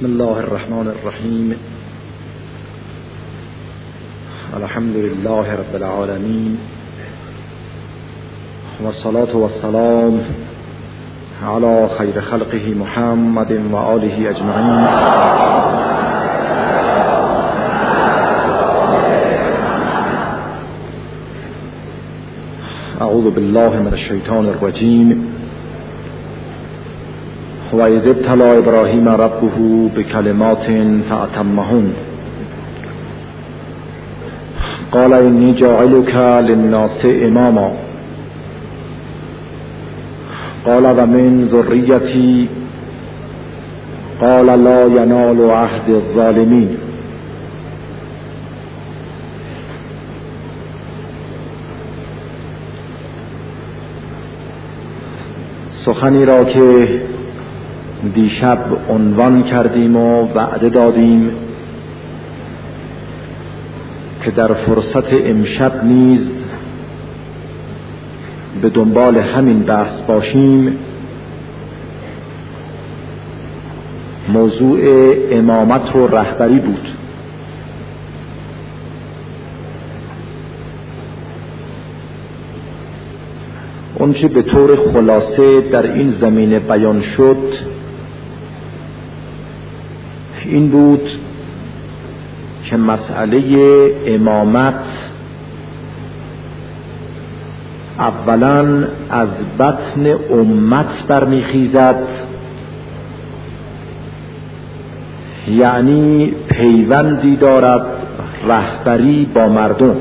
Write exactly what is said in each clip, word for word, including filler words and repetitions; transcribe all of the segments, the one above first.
بسم الله الرحمن الرحیم. الحمد لله رب العالمین و الصلاة و السلام علی خیر خلقه محمد و آله اجمعین. اعوذ بالله من الشیطان الرجیم. و اذ ابتلی ابراهیم ربه بکلمات فاتمهن قال انی جاعلک للناس اماما قال و من ذریتی قال لا ینال عهد الظالمین. سخنی را که دیشب عنوان کردیم و وعده دادیم که در فرصت امشب نیز به دنبال همین بحث باشیم، موضوع امامت و رهبری بود. اون چه به طور خلاصه در این زمینه بیان شد این بود که مسئله امامت اولاً از بطن امت برمیخیزد، یعنی پیوندی دارد رهبری با مردم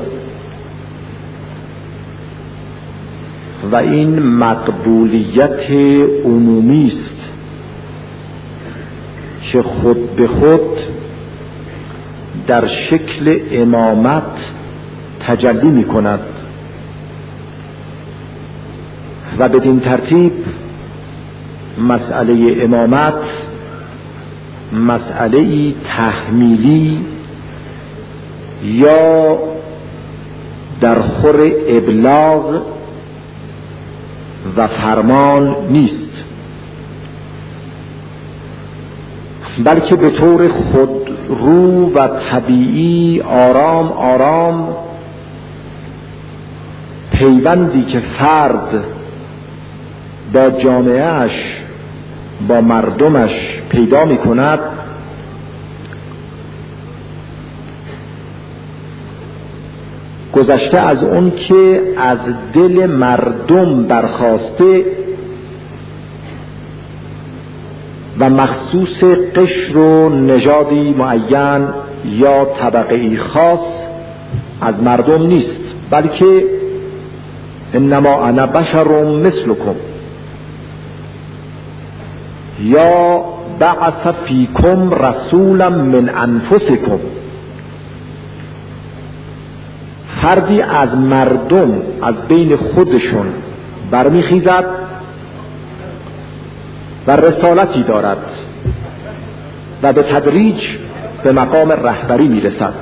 و این مقبولیت عمومی است که خود به خود در شکل امامت تجلی می کند و بدین ترتیب مسئله امامت مسئله تحمیلی یا در خور ابلاغ و فرمان نیست، بلکه به طور خود رو و طبیعی آرام آرام پیوندی که فرد با جامعهش با مردمش پیدا می کند گذشته از اون که از دل مردم برخاسته و مخصوص قشر و نژادی معین یا طبقه‌ای خاص از مردم نیست، بلکه انما انا بشر مثلکم یا بعث فیکم رسولا من انفسکم. فردی از مردم از بین خودشون برمیخیزد و رسالتی دارد و به تدریج به مقام رهبری میرسد.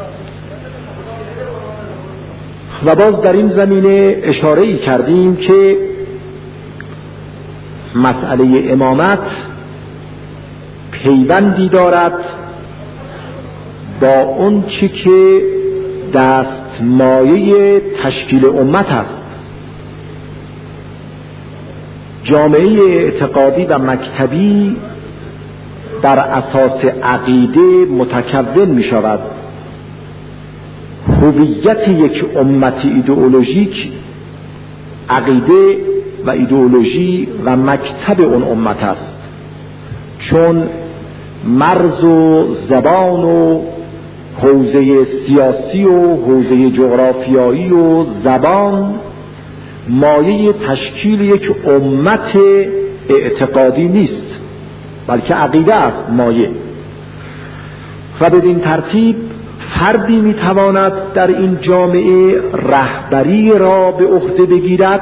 و باز در این زمینه اشاره‌ای کردیم که مسئله امامت پیوندی دارد با اون چی که دستمایه تشکیل امت است. جامعه اعتقادی و مکتبی بر اساس عقیده متکون می شود. هویت یک امت ایدئولوژیک عقیده و ایدئولوژی و مکتب اون امت است، چون مرز و زبان و حوزه سیاسی و حوزه جغرافیایی و زبان مایه تشکیل یک امت اعتقادی نیست، بلکه عقیده است مایه. و بدین ترتیب فردی میتواند در این جامعه رهبری را به عهده بگیرد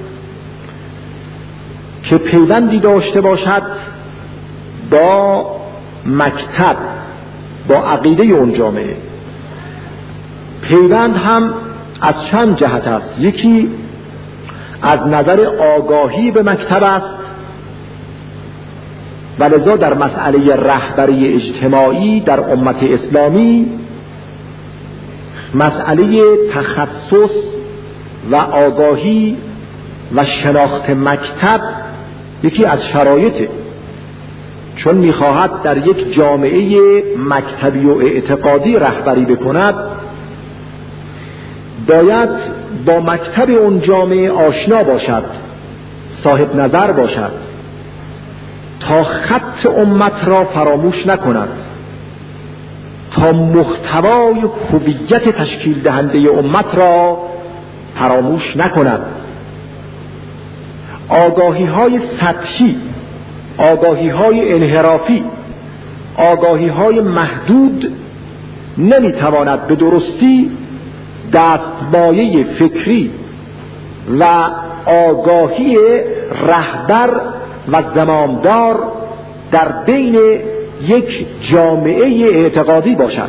که پیوندی داشته باشد با مکتب، با عقیده اون جامعه. پیوند هم از چند جهت است. یکی از نظر آگاهی به مکتب است و لذا در مسئله رهبری اجتماعی در امت اسلامی مسئله تخصص و آگاهی و شناخت مکتب یکی از شرایطه، چون میخواهد در یک جامعه مکتبی و اعتقادی رهبری بکند باید با مکتب اون جامعه آشنا باشد، صاحب نظر باشد تا خط امت را فراموش نکند، تا محتوای هویت تشکیل دهنده امت را فراموش نکند. آگاهی های سطحی، آگاهی های انحرافی، آگاهی های محدود نمیتواند به درستی دستمایه فکری و آگاهی رهبر و زمامدار در بین یک جامعه اعتقادی باشد.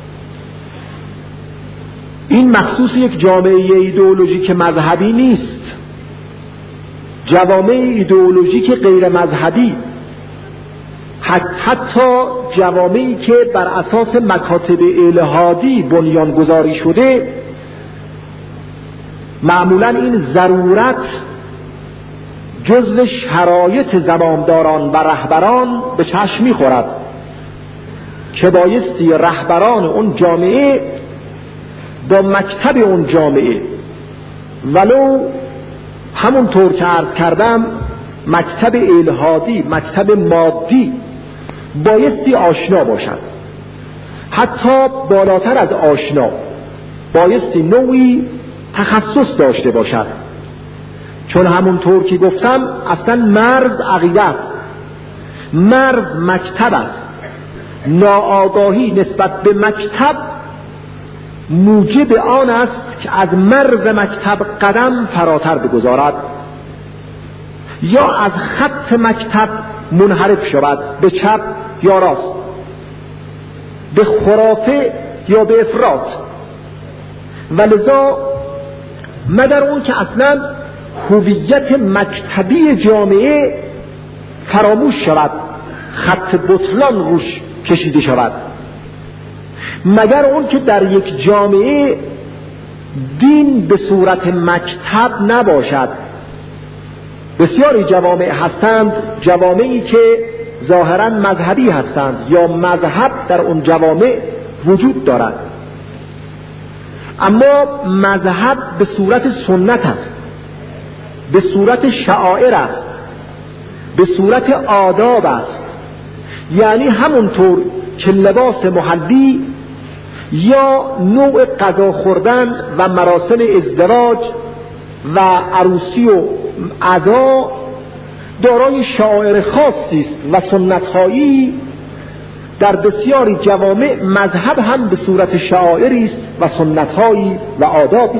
این مخصوص یک جامعه ایدئولوژیک مذهبی نیست. جوامع ایدئولوژیک غیر مذهبی، حتی جوامعی که بر اساس مکاتب الحادی بنیانگذاری شده، معمولا این ضرورت جزو شرایط زمامداران و رهبران به چشم می‌خورد که بایستی رهبران اون جامعه با مکتب اون جامعه ولو همونطور که عرض کردم مکتب الحادی، مکتب مادی بایستی آشنا باشد. حتی بالاتر از آشنا بایستی نوعی تخصص داشته باشد، چون همونطور که گفتم اصلا مرز عقیده است، مرز مکتب است. ناآگاهی نسبت به مکتب موجب آن است که از مرز مکتب قدم فراتر بگذارد یا از خط مکتب منحرف شود به چپ یا راست، به خرافه یا به افراط. ولذا مگر اون که اصلا هویت مکتبی جامعه فراموش شود، خط بطلان روش کشیده شود، مگر اون که در یک جامعه دین به صورت مکتب نباشد. بسیاری جوامع هستند، جوامعی که ظاهراً مذهبی هستند یا مذهب در اون جوامع وجود دارد، اما مذهب به صورت سنت است، به صورت شعائر است، به صورت آداب است. یعنی همونطور که لباس محلی یا نوع غذا خوردن و مراسم ازدواج و عروسی و عزا دارای شعائر خاصی است و سنت‌هایی، در بسیاری جوامع مذهب هم به صورت شعائری است و سنت‌هایی و آدابی،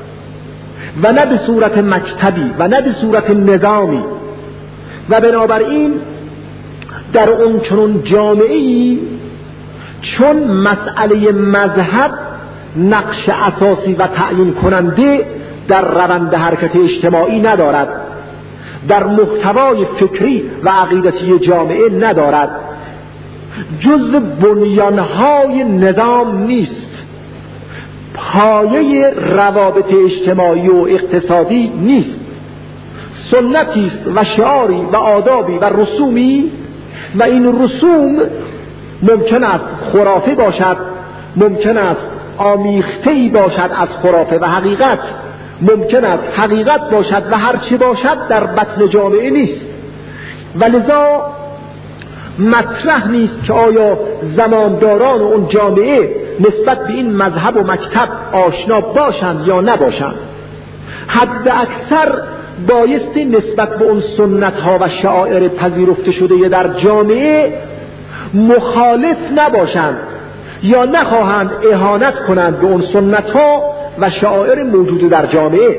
و نه به صورت مکتبی و نه به صورت نظامی. و بنابراین در اون چنون جامعه‌ای چون مسئله مذهب نقش اساسی و تعیین کننده در روند حرکت اجتماعی ندارد، در محتوای فکری و عقیدتی جامعه ندارد، جزء بنیانهای نظام نیست، پایه روابط اجتماعی و اقتصادی نیست، سنتی است و شعاری و آدابی و رسومی، و این رسوم ممکن است خرافه باشد، ممکن است آمیخته‌ای باشد از خرافه و حقیقت، ممکن است حقیقت باشد و هرچی باشد در بطن جامعه نیست. ولذا مطرح نیست که آیا زمامداران اون جامعه نسبت به این مذهب و مکتب آشنا باشند یا نباشند. حد اکثر بایستی نسبت به اون سنت ها و شعائر پذیرفته شده در جامعه مخالف نباشند یا نخواهند اهانت کنند به اون سنت ها و شعائر موجود در جامعه.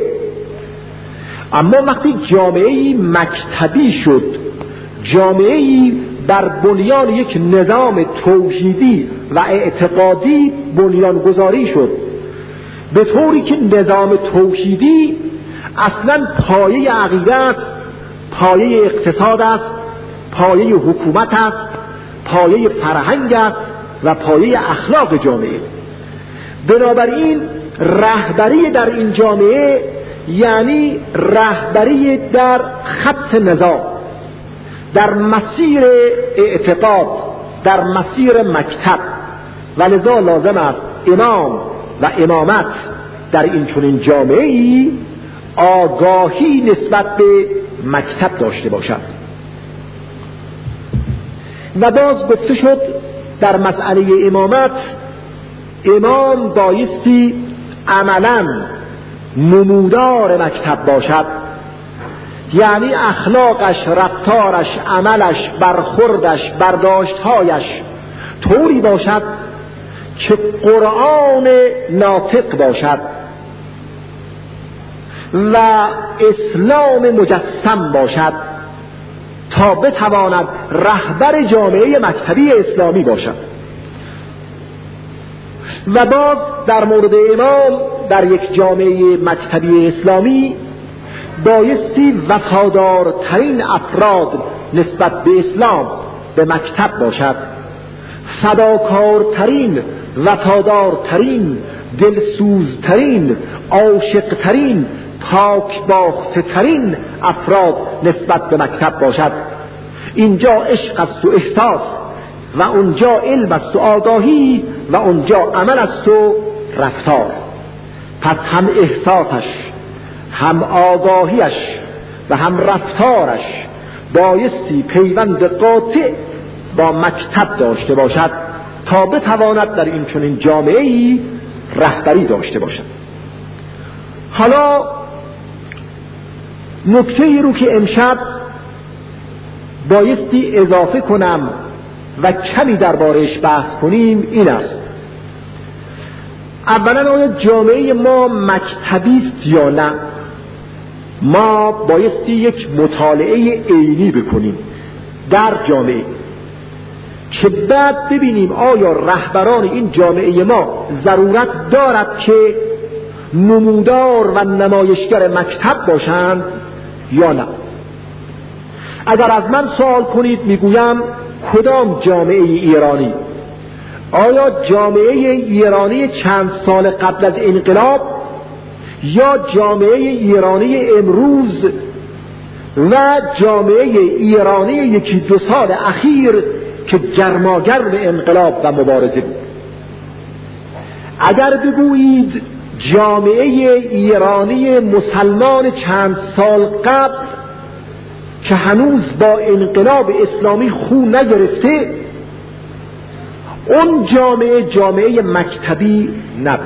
اما وقتی جامعه‌ای مکتبی شد، جامعه‌ای بر بنیان یک نظام توحیدی و اعتقادی بنیانگذاری شد، به طوری که نظام توحیدی اصلا پایه عقیده است، پایه اقتصاد است، پایه حکومت است، پایه فرهنگ است و پایه اخلاق جامعه. بنابراین رهبری در این جامعه یعنی رهبری در خط نظام، در مسیر اعتقاد، در مسیر مکتب، و لذا لازم است امام و امامت در این چنین جامعه‌ای آگاهی نسبت به مکتب داشته باشد. و باز گفته شد در مسئله امامت، امام بایستی عملاً نمودار مکتب باشد، یعنی اخلاقش، رفتارش، عملش، برخوردش، برداشتهایش طوری باشد که قرآن ناطق باشد و اسلام مجسم باشد تا بتواند رهبر جامعه مکتبی اسلامی باشد. و باز در مورد امام در یک جامعه مکتبی اسلامی بایستی وفادارترین افراد نسبت به اسلام به مکتب باشد، فداکارترین، وفادارترین، دلسوزترین، عاشقترین، پاکباخته‌ترین افراد نسبت به مکتب باشد. اینجا عشق است و احساس، و اونجا علم است و آگاهی، و اونجا عمل است و رفتار. پس هم احساسش، هم آگاهیش و هم رفتارش بایستی پیوند قاطع با مکتب داشته باشد تا بتواند در این چنین جامعه‌ای رهبری داشته باشد. حالا نکته‌ای رو که امشب بایستی اضافه کنم و کمی درباره‌اش بحث کنیم این است: اولا آیا جامعه ما مکتبی است یا نه؟ ما بایستی یک مطالعه عینی بکنیم در جامعه که بعد ببینیم آیا رهبران این جامعه ما ضرورت دارد که نمودار و نمایشگر مکتب باشند یا نه. اگر از من سوال کنید میگویم کدام جامعه ایرانی؟ آیا جامعه ایرانی چند سال قبل از انقلاب یا جامعه ایرانی امروز و جامعه ایرانی یکی دو سال اخیر که گرماگرم انقلاب و مبارزه بود؟ اگر بگویید جامعه ایرانی مسلمان چند سال قبل که هنوز با انقلاب اسلامی خو نگرفته، اون جامعه جامعه مکتبی نبود.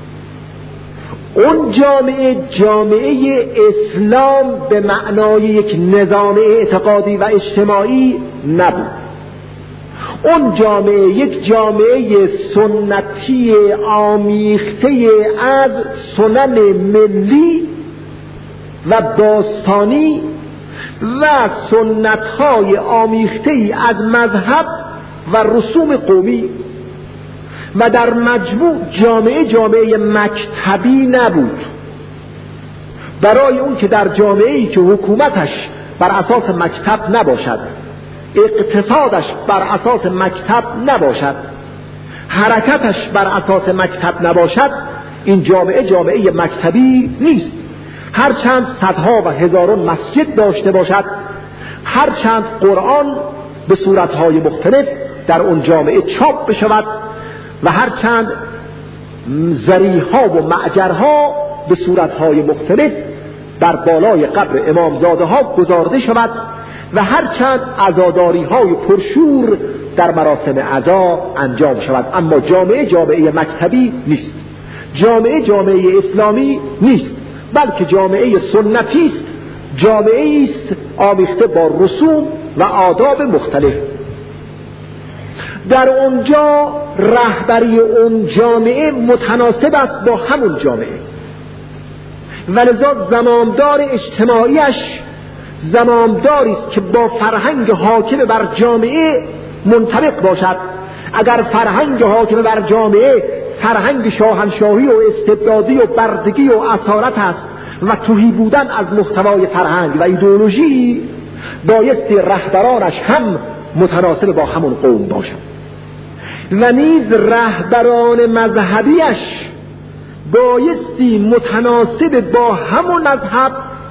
اون جامعه جامعه اسلام به معنای یک نظام اعتقادی و اجتماعی نبود. اون جامعه یک جامعه سنتی آمیخته از سنن ملی و باستانی و سنت‌های آمیخته از مذهب و رسوم قومی و در مجموع جامعه جامعه مکتبی نبود. برای اون که در جامعه‌ای که حکومتش بر اساس مکتب نباشد، اقتصادش بر اساس مکتب نباشد، حرکتش بر اساس مکتب نباشد، این جامعه جامعه مکتبی نیست. هرچند صدها و هزاران مسجد داشته باشد، هرچند قرآن به صورتهای مختلف در اون جامعه چاپ بشود و هرچند ذریع‌ها و معجرها به صورتهای مختلف در بالای قبر امامزاده ها گذارده شود و هرچند عزاداری های پرشور در مراسم عزا انجام شود، اما جامعه جامعه مکتبی نیست، جامعه جامعه اسلامی نیست، بلکه جامعه سنتی است، جامعه است آمیخته با رسوم و آداب مختلف. در اونجا رهبری اون جامعه متناسب است با همون جامعه، ولذا زمامدار اجتماعیش زمامداری است که با فرهنگ حاکم بر جامعه منطبق باشد. اگر فرهنگ حاکم بر جامعه فرهنگ شاهنشاهی و استبدادی و بردگی و اسارت است و تهی بودن از محتوای فرهنگ و ایدئولوژی، بایستی رهبرانش هم متناسب با همون قوم باشند و نیز رهبران مذهبیش بایستی متناسب با همون مذهب،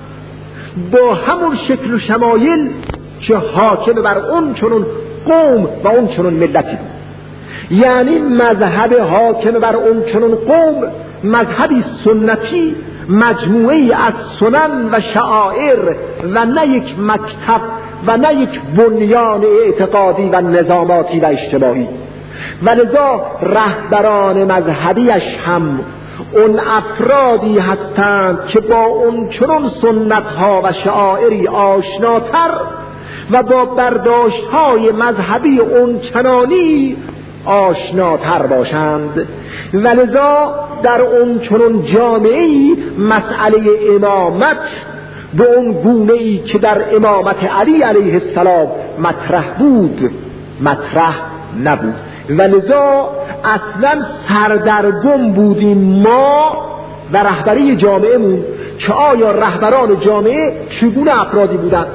با همون شکل و شمایل که حاکم بر اون چنون قوم و اون چنون ملتی بود. یعنی مذهب حاکم بر اون چنون قوم مذهبی سنتی، مجموعی از سنن و شعائر و نه یک مکتب و نه یک بنیان اعتقادی و نظاماتی و اجتماعی. ولذا رهبران مذهبیش هم اون افرادی هستند که با اون چنون سنت‌ها و شعائری آشناتر و با برداشت‌های مذهبی اون چنانی آشناتر باشند. ولذا در اون چنون جامعه‌ای مسئله امامت به اون گونه‌ای که در امامت علی علیه السلام مطرح بود مطرح نبود. ولذا اصلا سردرگم بودیم ما و رهبری جامعهمون که آیا رهبران جامعه چگونه افرادی بودند.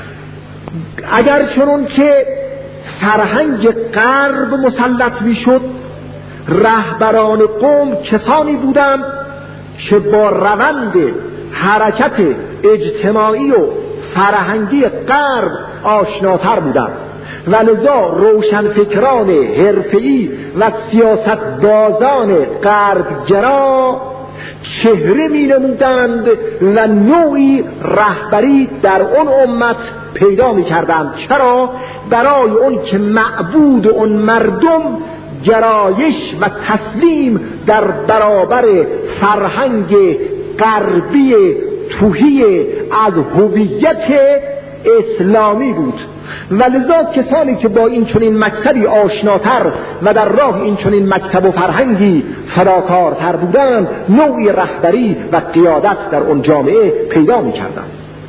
اگر چنون که فرهنگ غرب مسلط میشد، رهبران قوم کسانی بودند که با روند حرکت اجتماعی و فرهنگی غرب آشناتر بودند. ولذا روشنفکران حرفه‌ای و سیاست‌بازان غربگرا چهره می نمودند و نوعی رهبری در اون امت پیدا می کردند. چرا؟ برای اون که معبود اون مردم گرایش و تسلیم در برابر فرهنگ غربی توهی از هویت اسلامی بود. ولذا کسانی که با این چنین مکتبی آشناتر و در راه این چنین مکتب و فرهنگی فداکارتر بودند، نوعی رهبری و قیادت در اون جامعه پیدا می‌کردند.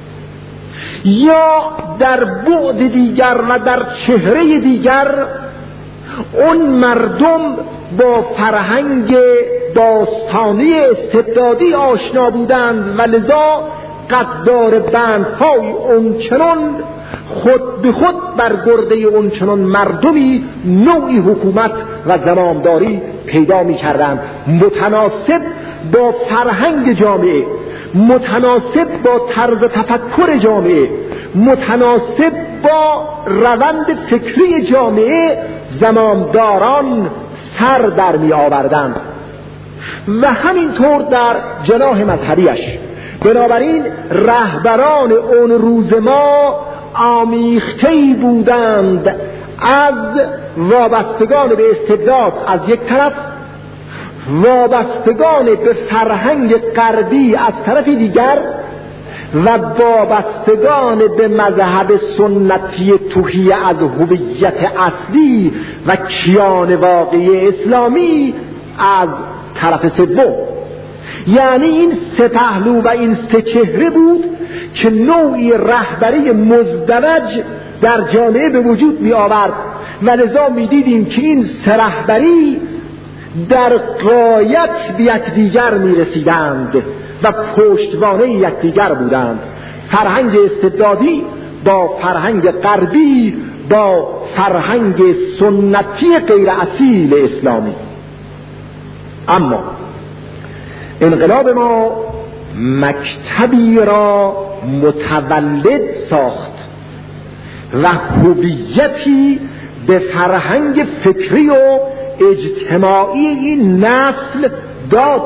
یا در بعد دیگر و در چهره دیگر اون مردم با فرهنگ داستانی استبدادی آشنا بودند، ولذا قدار بندهای اون چنان خود به خود بر گرده اون چنان مردمی نوعی حکومت و زمامداری پیدا می کردند، متناسب با فرهنگ جامعه، متناسب با طرز تفکر جامعه، متناسب با روند فکری جامعه زمامداران سر در می آوردند. و همینطور در جناح مذهبیش. بنابراین رهبران اون روز ما آمیخته‌ای بودند از وابستگان به استبداد از یک طرف، وابستگان به فرهنگ غربی از طرف دیگر، و وابستگان به مذهب سنتی توهی از هویت اصلی و کیان واقعی اسلامی از طرف سوم. یعنی این سه پهلو و این سه چهره بود که نوعی رهبری مزدوج در جامعه به وجود می آورد. و لذا می دیدیم که این سه رهبری در غایت به یکدیگر می رسیدند و پشتوانه یکدیگر بودند. فرهنگ استبدادی با فرهنگ غربی با فرهنگ سنتی غیر اصیل اسلامی. اما انقلاب ما مکتبی را متولد ساخت و هویتی به فرهنگ فکری و اجتماعی این نسل داد.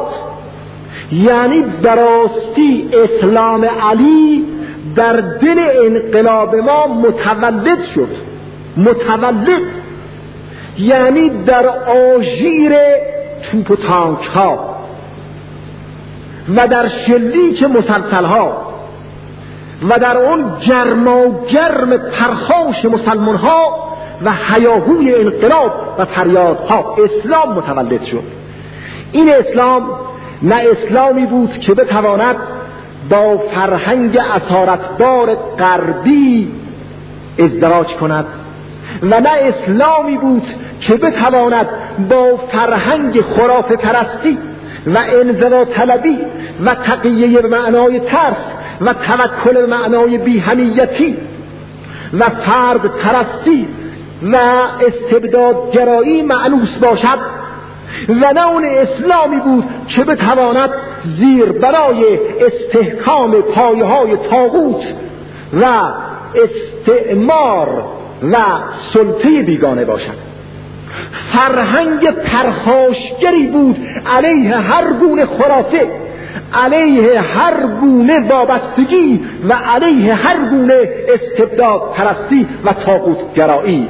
یعنی براستی اسلام علی در دل انقلاب ما متولد شد. متولد یعنی در آژیر توپ و تانک ها و در شلیک مسلسل ها و در اون گرما و گرم پرخاش مسلمان ها و هیاهوی انقلاب و فریادها اسلام متولد شد. این اسلام نه اسلامی بود که بتواند با فرهنگ اسارتبار غربی ازدواج کند و نه اسلامی بود که بتواند با فرهنگ خرافه پرستی و انزوا طلبی و تقیه به معنای ترس و توکل به معنای بی‌همیتی و فرد پرستی و استبدادگرایی مأنوس باشد و نه اون اسلامی بود که بتواند زیر برای استحکام پایه‌های طاغوت و استعمار و سلطه بیگانه باشد. فرهنگ پرخاشگری بود علیه هر گونه خرافه، علیه هر گونه وابستگی و علیه هر گونه استبداد پرستی و طاغوت گرایی،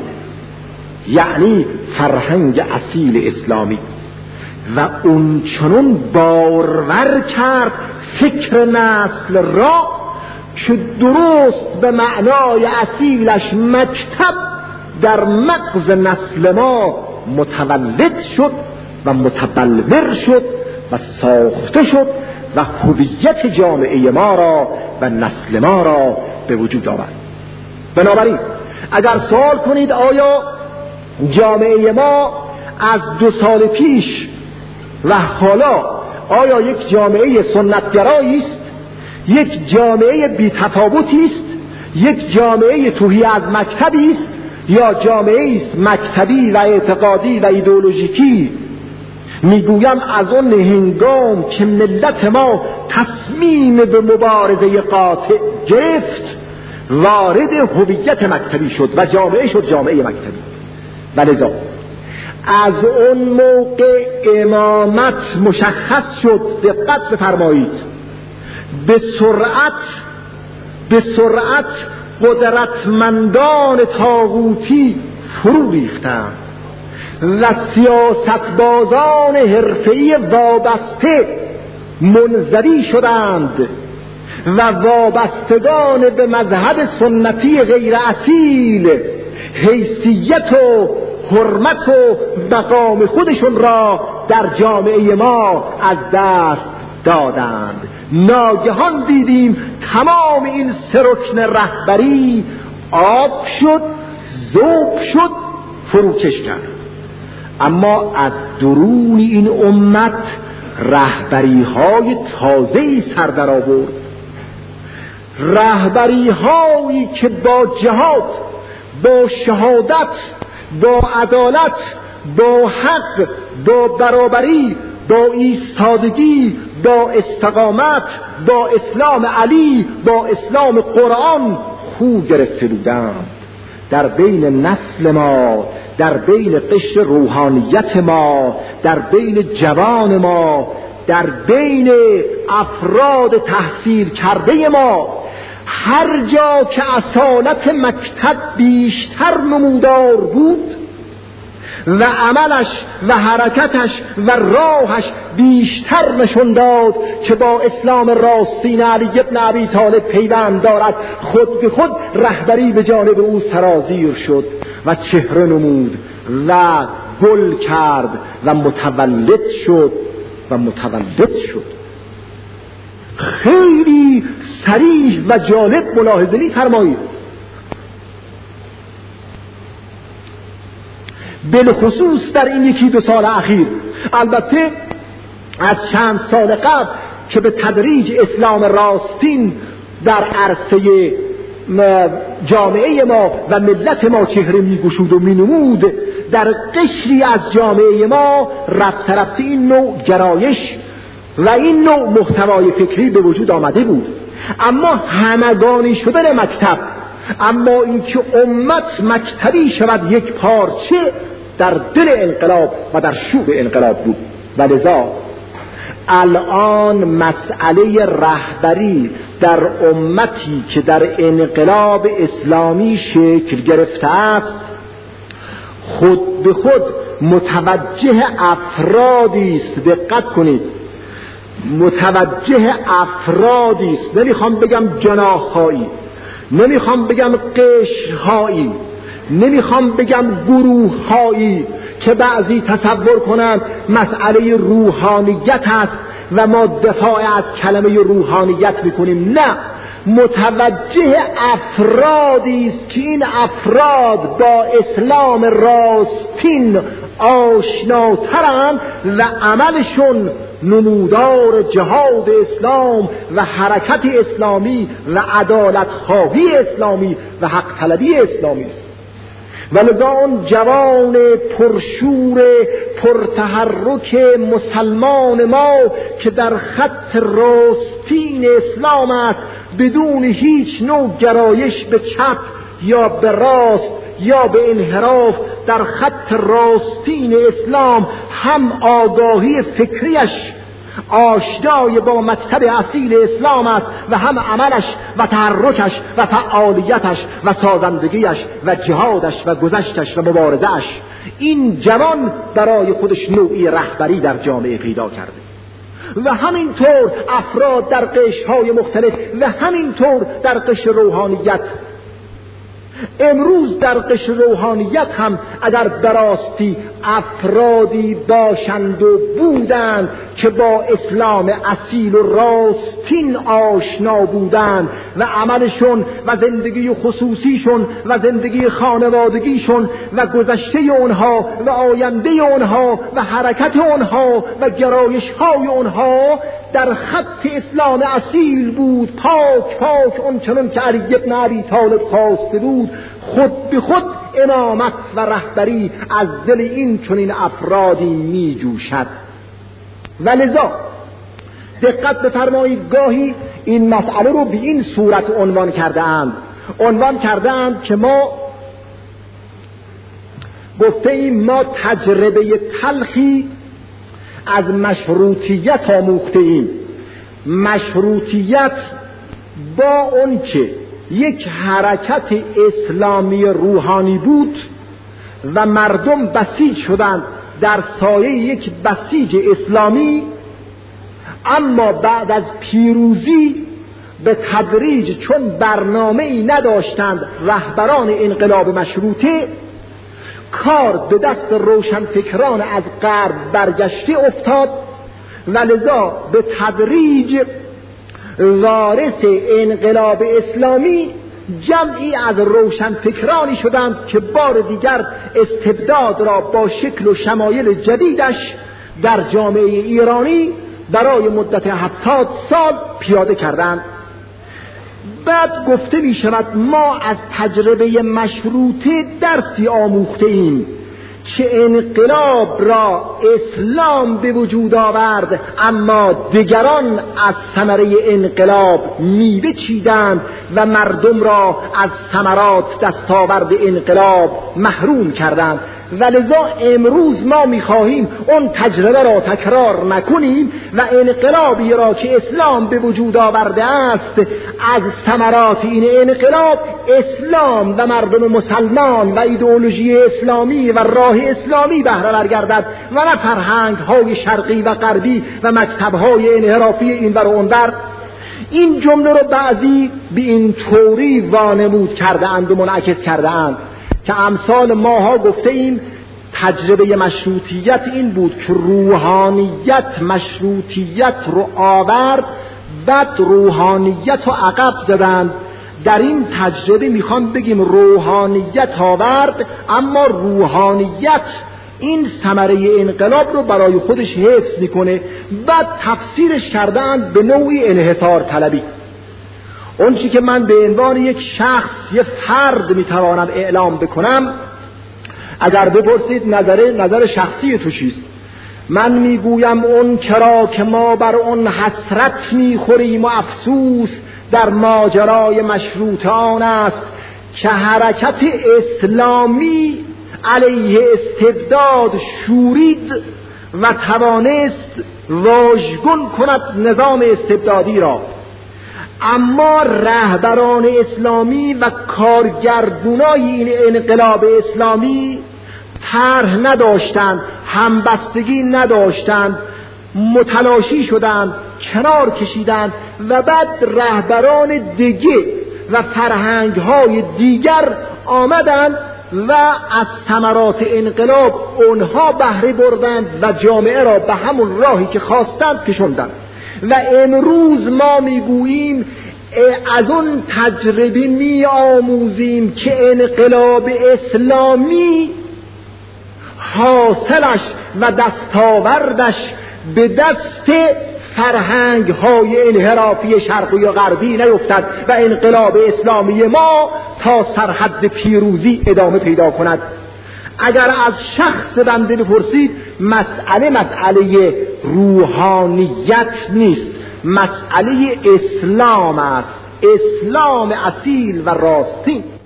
یعنی فرهنگ اصیل اسلامی. و اون چنون بارور کرد فکر نسل را که درست به معنای اصیلش مکتب در مغز نسل ما متولد شد و متبلور شد و ساخته شد و هویت جامعه ما را و نسل ما را به وجود آورد. بنابراین اگر سوال کنید آیا جامعه ما از دو سال پیش و حالا آیا یک جامعه سنتگرایی است، یک جامعه بی‌تفاوتی است، یک جامعه توهی از مکتبی است، یا جامعه است مکتبی و اعتقادی و ایدئولوژیکی، میگویم از اون هنگام که ملت ما تصمیم به مبارزه قاطع گرفت وارد هویت مکتبی شد و جامعه شد جامعه مکتبی. ولذا از اون موقع امامت مشخص شد. دقت بفرمایید، به سرعت به سرعت قدرتمندان طاغوتی فرو ریختند و سیاستبازان حرفه‌ای وابسته منزوی شدند و وابستگان به مذهب سنتی غیر اصیل حیثیت و حرمت و مقام خودشون را در جامعه ما از دست دادند. ناگهان دیدیم تمام این سه رکن رهبری آب شد، ذوب شد، فروکش کرد. اما از درون این امت رهبری های تازه‌ای سر در آورد، رهبری هایی که با جهاد، با شهادت، با عدالت، با حق، با برابری، با ایستادگی، با استقامت، با اسلام علی، با اسلام قرآن خو گرفته بودند. در بین نسل ما، در بین قشر روحانیت ما، در بین جوان ما، در بین افراد تحصیل کرده ما، هر جا که اصالت مکتب بیشتر نمودار بود و عملش و حرکتش و راهش بیشتر نشون داد که با اسلام راستین علی ابن ابی طالب پیوند دارد، خود به خود رهبری به جانب او سرازیر شد و چهره نمود و گل کرد و متولد شد و متولد شد. خیلی صریح و جالب ملاحظه می‌فرمایید. بالخصوص در این یکی دو سال اخیر، البته از چند سال قبل که به تدریج اسلام راستین در عرصه جامعه ما و ملت ما چهره میگشود و مینمود، در قشری از جامعه ما رفته رفته این نوع گرایش و این نوع محتوای فکری به وجود آمده بود. اما همگانی شدن مکتب، اما اینکه امت مکتبی شود یک پارچه، در دل انقلاب و در شوق انقلاب بود. ولذا الان مسئله رهبری در امتی که در انقلاب اسلامی شکل گرفته است خود به خود متوجه افرادی است. دقت کنید، متوجه افرادی است. نمیخوام بگم جناح‌هایی، نمیخوام بگم قشرهایی، نمیخوام بگم گروه‌هایی که بعضی تصور کنند مسئله روحانیت است و ما دفاع از کلمه روحانیت میکنیم. نه، متوجه افرادی است که این افراد با اسلام راستین آشناترند و عملشون نمودار جهاد اسلام و حرکت اسلامی و عدالت خواهی اسلامی و حق طلبی اسلامی است. ولذا اون جوان پرشور پرتحرک مسلمان ما که در خط راستین اسلام است، بدون هیچ نوع گرایش به چپ یا به راست یا به انحراف، در خط راستین اسلام هم آگاهی فکریش آشنای با مکتب اصیل اسلام است و هم عملش و تحرکش و فعالیتش و سازندگیش و جهادش و گذشتش و مبارزش. این جوان برای خودش نوعی رهبری در جامعه پیدا کرده و همینطور افراد در قشرهای مختلف و همینطور در قشر روحانیت. امروز در قشر روحانیت هم اگر براستی افرادی باشند و بودند که با اسلام اصیل و راستین آشنا بودند و عملشون و زندگی خصوصیشون و زندگی خانوادگیشون و گذشته اونها و آینده اونها و حرکت اونها و گرایش‌های اونها در خط اسلام اصیل بود، پاک پاک اون چنان که علی بن ابی طالب خواسته بود، خود به خود امامت و رهبری از دل این چنین افرادی می جوشد. ولذا دقت بفرمایید، گاهی این مسئله رو به این صورت عنوان کرده اند عنوان کرده اند که ما گفته ایم ما تجربه تلخی از مشروطیت آموخته ایم. مشروطیت با اون که یک حرکت اسلامی روحانی بود و مردم بسیج شدند در سایه یک بسیج اسلامی، اما بعد از پیروزی به تدریج چون برنامه‌ای نداشتند رهبران انقلاب مشروطه، کار به دست روشنفکران از غرب برگشته افتاد و لذا به تدریج وارث انقلاب اسلامی جمعی از روشنفکرانی شدند که بار دیگر استبداد را با شکل و شمایل جدیدش در جامعه ایرانی برای مدت هفتاد سال پیاده کردند. بعد گفته می شود ما از تجربه مشروطه درسی آموخته ایم که انقلاب را اسلام به وجود آورد، اما دیگران از ثمره انقلاب میوه چیدند و مردم را از ثمرات دستاورد انقلاب محروم کردند. ولذا امروز ما میخواهیم اون تجربه را تکرار نکنیم و انقلابی را که اسلام به وجود آورده است، از ثمرات این انقلاب اسلام و مردم مسلمان و ایدئولوژی اسلامی و راه اسلامی بهره برگردد و نه فرهنگ های شرقی و غربی و مکتب های انحرافی این ور و اون ور. این جمله رو بعضی به این طوری وانمود کرده اند و منعکس کرده اند که امثال ماها گفته ایم تجربه مشروطیت این بود که روحانیت مشروطیت رو آورد، بعد روحانیت رو عقب زدند. در این تجربه میخوام بگیم روحانیت آورد، اما روحانیت این ثمره انقلاب رو برای خودش حفظ میکنه. بعد تفسیرش کردند به نوعی انحصار طلبی. اون چی که من به عنوان یک شخص، یک فرد میتوانم اعلام بکنم، اگر بپرسید نظر نظر شخصی تو چیست، من میگویم اون چرا که ما بر اون حسرت میخوریم و افسوس در ماجرای مشروطه آن است که حرکت اسلامی علیه استبداد شورید و توانست واژگون کند نظام استبدادی را، اما رهبران اسلامی و کارگردونای این انقلاب اسلامی طرح نداشتند، همبستگی نداشتند، متلاشی شدند، کنار کشیدند و بعد رهبران دیگه و فرهنگ‌های دیگر آمدند و از ثمرات انقلاب اونها بهره بردند و جامعه را به همون راهی که خواستند کشوندند. و امروز ما میگوییم از اون تجربه می آموزیم که انقلاب اسلامی حاصلش و دستاوردش به دست فرهنگ های انحرافی شرقی و غربی نیفتد و انقلاب اسلامی ما تا سرحد پیروزی ادامه پیدا کند. اگر از شخص بنده بپرسید، مسئله مسئله روحانیت نیست، مسئله اسلام است، اسلام اصیل و راستین.